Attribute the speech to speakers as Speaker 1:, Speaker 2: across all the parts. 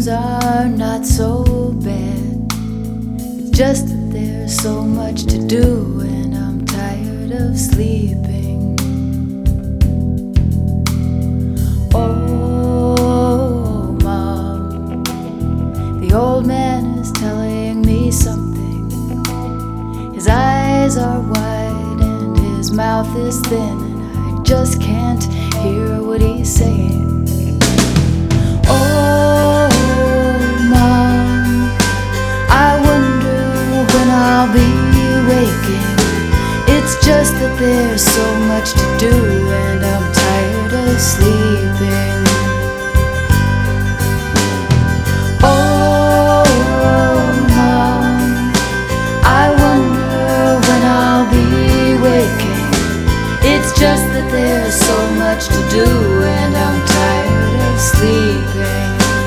Speaker 1: dreams are not so bad. It's just that there's so much to do, and I'm tired of sleeping. Oh, Mom, the old man is telling me something. His eyes are wide and his mouth is thin, and I just can't hear what he's saying. Oh, Mom, I wonder when I'll be waking. It's just that there's so much to do, and I'm tired of sleeping. Oh, Mom, I wonder when I'll be waking. It's just that there's so much to do, and I'm tired of sleeping.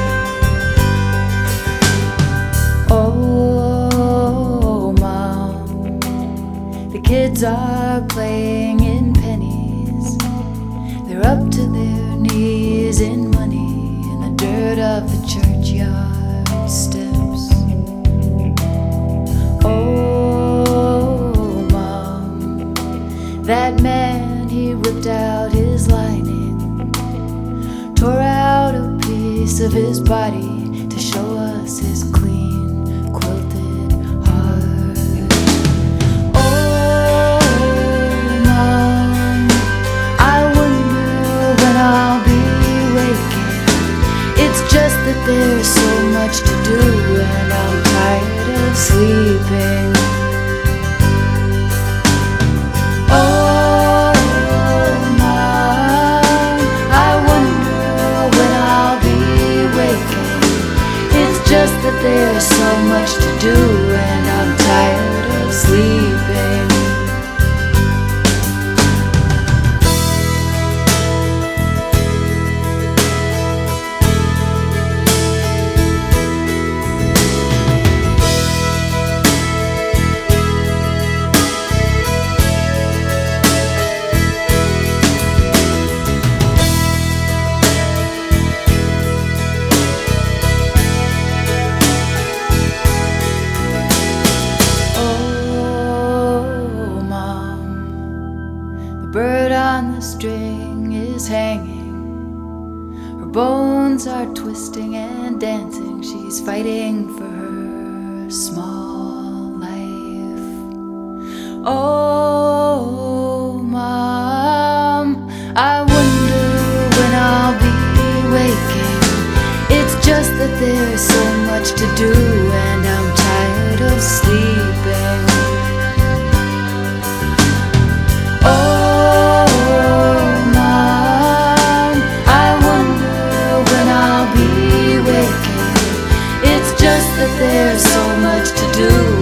Speaker 1: Oh, Mom, the kids are playing in pennies. They're up to their knees in money in the dirt of the churchyard steps. Oh, Mom, that man, he ripped out his lining, tore out a piece of his body to show us his clean quilted heart. Oh, Mom, I wonder when I'll be waking. It's just that there's so much to do, and I'm tired of sleeping. Oh, Mom, I wonder when I'll be waking. It's just that there's so much to do, and I'm tired of sleeping. The bird on the string is hanging. Her bones are twisting and dancing. She's fighting for her small life. Oh, Mom, I wonder when I'll be waking. It's just that there's so much to do, and I'm tired of sleeping. There's so much to do,